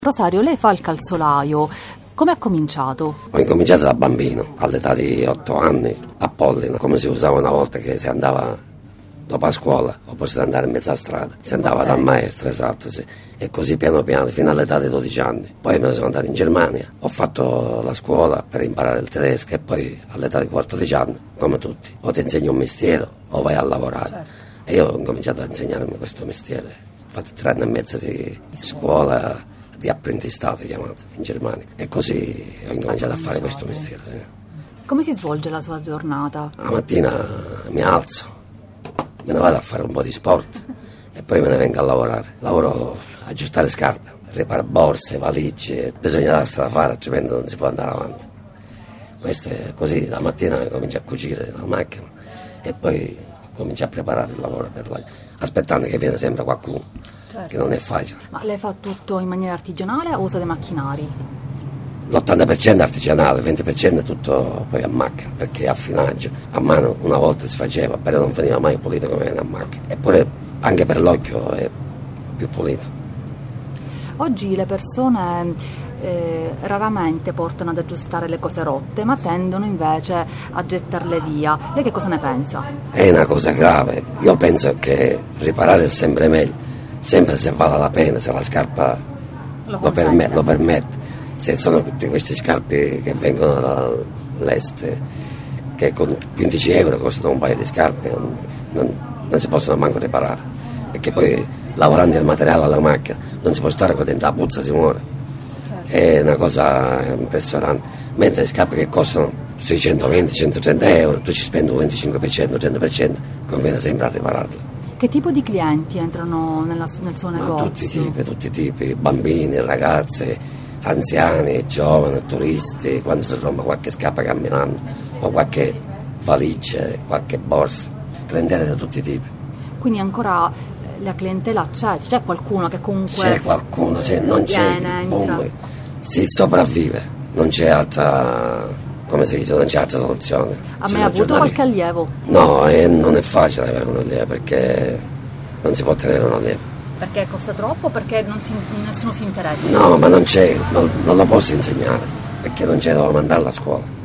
Rosario, lei fa il calzolaio. Come ha cominciato? Ho incominciato da bambino, all'età di 8 anni, a Pollina, come si usava una volta che si andava dopo a scuola, o poi si andare in mezza strada. Si andava dal maestro, esatto, sì. E così piano piano, fino all'età di 12 anni. Poi me ne sono andato in Germania, ho fatto la scuola per imparare il tedesco e poi all'età di 14 anni, come tutti, o ti insegni un mestiere o vai a lavorare. Certo. E io ho incominciato a insegnarmi questo mestiere. Ho fatto 3 anni e mezzo di scuola, di apprendistato chiamato, in Germania. E così ho incominciato a fare questo mestiere, sì. Come si svolge la sua giornata? La mattina mi alzo, me ne vado a fare un po' di sport e poi me ne vengo a lavorare. Lavoro a aggiustare scarpe, riparo borse, valigie, bisogna darsela da fare, altrimenti non si può andare avanti. Questo è così, la mattina comincio a cucire la macchina e poi comincio a preparare il lavoro aspettando che viene sempre qualcuno. Certo. Che non è facile. Ma lei fa tutto in maniera artigianale o usa dei macchinari? L'80% è artigianale, il 20% è tutto poi a macchina, perché affinaggio a mano una volta si faceva, però non veniva mai pulito come viene a macchina. Eppure anche per l'occhio è più pulito. Oggi le persone raramente portano ad aggiustare le cose rotte, ma tendono invece a gettarle via. Lei che cosa ne pensa? È una cosa grave. Io penso che riparare è sempre meglio, sempre se vale la pena, se la scarpa lo permette. Se sono tutti questi scarpe che vengono dall'est, che con 15 euro costano un paio di scarpe, non si possono manco riparare, perché poi lavorando il materiale alla macchina non si può stare qua dentro, la puzza si muore. Certo. È una cosa impressionante, mentre le scarpe che costano sui 120-130 euro, tu ci spendi un 25%, 100%, conviene sempre a ripararle. Che tipo di clienti entrano nel suo negozio? Tutti i tipi, bambini, ragazze, anziani, giovani, turisti, quando si rompe qualche scarpa camminando, o qualche valigia, qualche borsa, clientela di tutti i tipi. Quindi ancora la clientela c'è qualcuno che comunque c'è qualcuno, se non c'è il boom, si sopravvive, non c'è altra, come si dice, non c'è altra soluzione. Ha mai avuto qualche allievo? No, non è facile avere un allievo, perché non si può tenere un allievo. Perché costa troppo o perché nessuno si interessa? No, ma non c'è, non lo posso insegnare, perché non c'è dove mandarla a scuola.